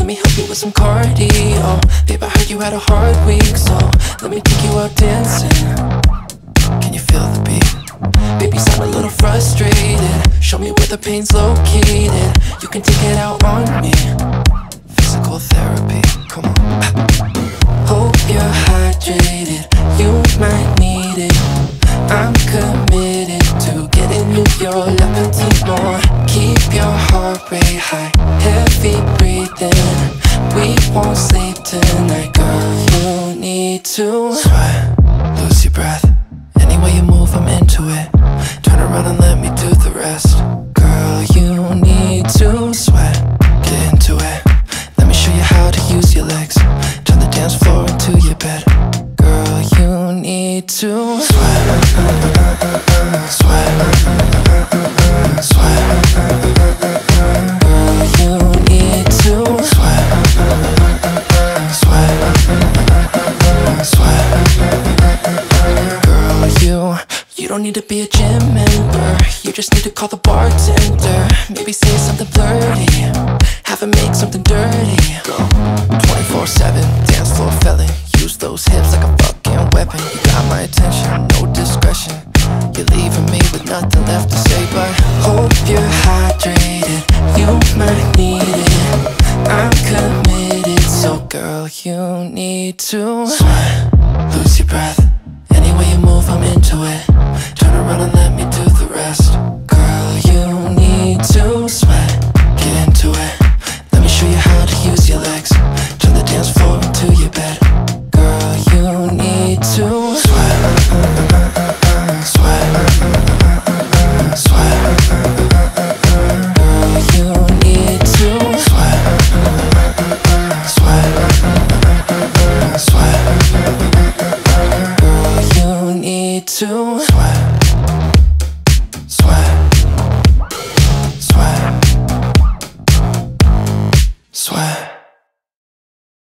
me help you with some cardio. Babe, I heard you had a hard week, so let me take you out dancing. Can you feel the beat? Baby, sound a little frustrated. Show me where the pain's located. You can take it out on me. Physical therapy, come on. Hope you're hydrated, you might need it. I'm committed to getting you your appetite more. Keep your heart rate high, heavy breathing. We won't sleep tonight, girl, you need to sweat, lose your breath. Any way you move, I'm into it. Turn around and let me do the rest. Girl, you need to sweat, get into it. Let me show you how to use your legs. Turn the dance floor into your bed. Girl, you need to sweat, sweat, sweat. Girl, you need to sweat, sweat, sweat. Girl, you don't need to be a gym member. You just need to call the bartender. Maybe say something flirty, have him make something dirty. 24/7, dance floor felon. Use those hips like a fucking weapon. You got my attention, no discretion. You're leaving me with nothing left to say.